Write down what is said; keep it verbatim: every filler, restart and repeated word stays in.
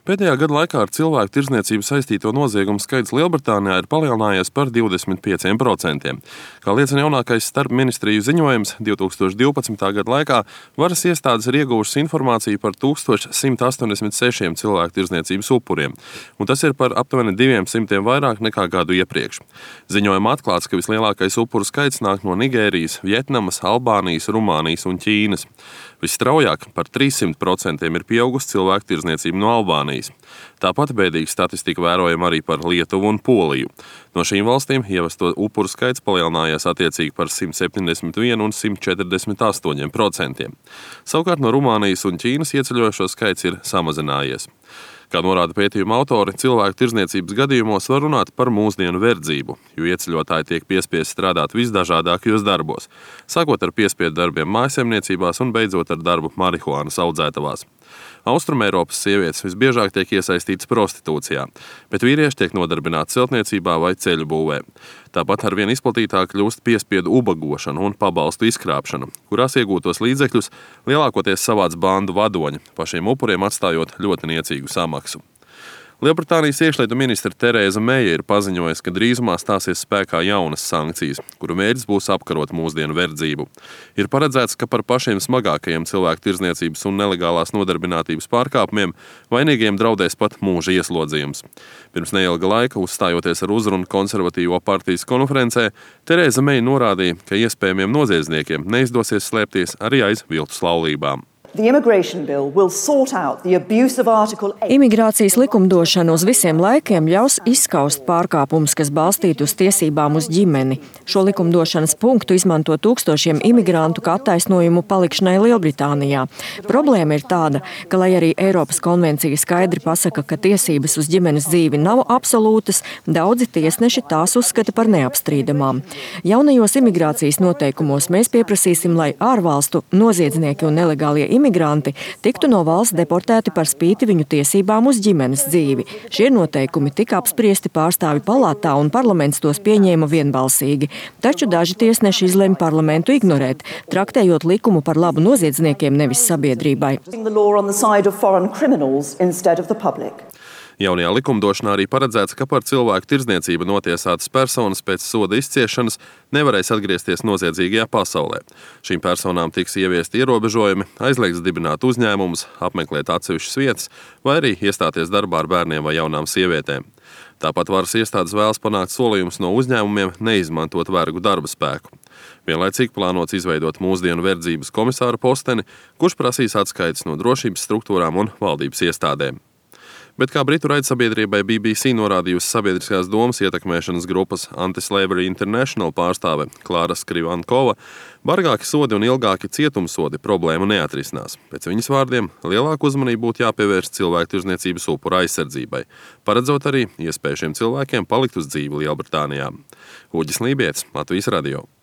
Pēdējā gada laikā ar cilvēku tirdzniecību saistīto noziegumu skaits Lielbritānijā ir palielinājies par divdesmit pieciem procentiem. Kā liecina jaunākais starpministriju ziņojums, divi tūkstoši divpadsmitā gada laikā varas iestādes ir ieguvušas informāciju par tūkstoš simt astoņdesmit sešiem cilvēku tirdzniecības upuriem, un tas ir par aptuveni diviem simtiem vairāk nekā gadu iepriekš. Ziņojumā atklāts, ka vislielākais upuru skaits nāk no Nigērijas, Vjetnamas, Albānijas, Rumānijas un Ķīnas. Visstraujāk par trīssimt procentiem ir pieaugusi cilvēku tirdzniecība no Albānijas. Tāpat bēdīga statistika vērojama arī par Lietuvu un Poliju. No šīm valstīm ievesto upuru skaits palielinājās attiecīgi par simt septiņdesmit vienu un simt četrdesmit astoņiem procentiem. Savukārt no Rumānijas un Ķīnas ieceļojošo skaits ir samazinājies. Kā norāda pētījuma autori, cilvēku tirdzniecības gadījumos var runāt par mūsdienu verdzību, jo ieceļotāji tiek piespiesti strādāt visdažādākajos darbos, sākot ar piespiedu darbiem mājsaimniecībās un beidzot ar darbu marihuānas audzētavās. Austrumeiropas sievietes visbiežāk tiek iesaistītas prostitūcijā, bet vīrieši tiek nodarbināti celtniecībā vai ceļu būvē. Tāpat arvien izplatītāk kļūst piespiedu ubagošana un pabalstu izkrāpšana, kurās iegūtos līdzekļus lielākoties savāc bandu vadoņi, pašiem upuriem atstājot ļoti niecīgu samaksu. Lielbritānijas iekšlietu ministre Terēza Meija ir paziņojusi, ka drīzumā stāsies spēkā jaunas sankcijas, kuru mērķis būs apkarot mūsdienu verdzību. Ir paredzēts, ka par pašiem smagākajiem cilvēku tirdzniecības un nelegālās nodarbinātības pārkāpumiem vainīgiem draudēs pat mūža ieslodzījums. Pirms neilga laika, uzstājoties ar uzrunu konservatīvo partijas konferencē, Terēza Meija norādīja, ka iespējamiem noziedzniekiem neizdosies slēpties arī aiz viltus laulībām. Imigrācijas likumdošana uz visiem laikiem ļaus izskaust pārkāpumus, kas balstīti uz tiesībām uz ģimeni. Šo likumdošanas punktu izmanto tūkstošiem imigrantu kā attaisnojumu palikšanai Lielbritānijā. Problēma ir tāda, ka, lai arī Eiropas konvencija skaidri pasaka, ka tiesības uz ģimenes dzīvi nav absolūtas, daudzi tiesneši tās uzskata par neapstrīdamām. Jaunajos imigrācijas noteikumos mēs pieprasīsim, lai ārvalstu noziedznieki un nelegālie imigranti tiktu no valsts deportēti par spīti viņu tiesībām uz ģimenes dzīvi. Šie noteikumi tika apspriesti pārstāvju palātā un parlaments tos pieņēma vienbalsīgi. Taču daži tiesneši izlemj parlamentu ignorēt, traktējot likumu par labu noziedzniekiem, nevis sabiedrībai. Jaunajā likumdošanā arī paredzēts, ka par cilvēku tirdzniecību notiesātas personas pēc soda izciešanas nevarēs atgriezties noziedzīgajā pasaulē. Šīm personām tiks ieviesti ierobežojumi, aizliegts dibināt uzņēmumus, apmeklēt atsevišķas vietas vai arī iestāties darbā ar bērniem vai jaunām sievietēm. Tāpat varas iestādes vēlas panākt solījumus no uzņēmumiem neizmantot vergu darba spēku. Vienlaicīgi plānots izveidot mūsdienu verdzības komisāra posteni, kurš prasīs atskaites no drošības struktūrām un valdības iestādēm. Bet kā britu raidsabiedrībai B B C norādījusi sabiedriskās domas ietekmēšanas grupas Anti-Slavery International pārstāve Klāra Skrivankova, bargāki sodi un ilgāki cietumsodi problēmu neatrisinās. Pēc viņas vārdiem lielāku uzmanību būtu jāpievērš cilvēku tirdzniecības upura aizsardzībai, paredzot arī iespēju šiem cilvēkiem palikt uz dzīvi Lielbritānijā. Uģis Lībietis, Latvijas radio.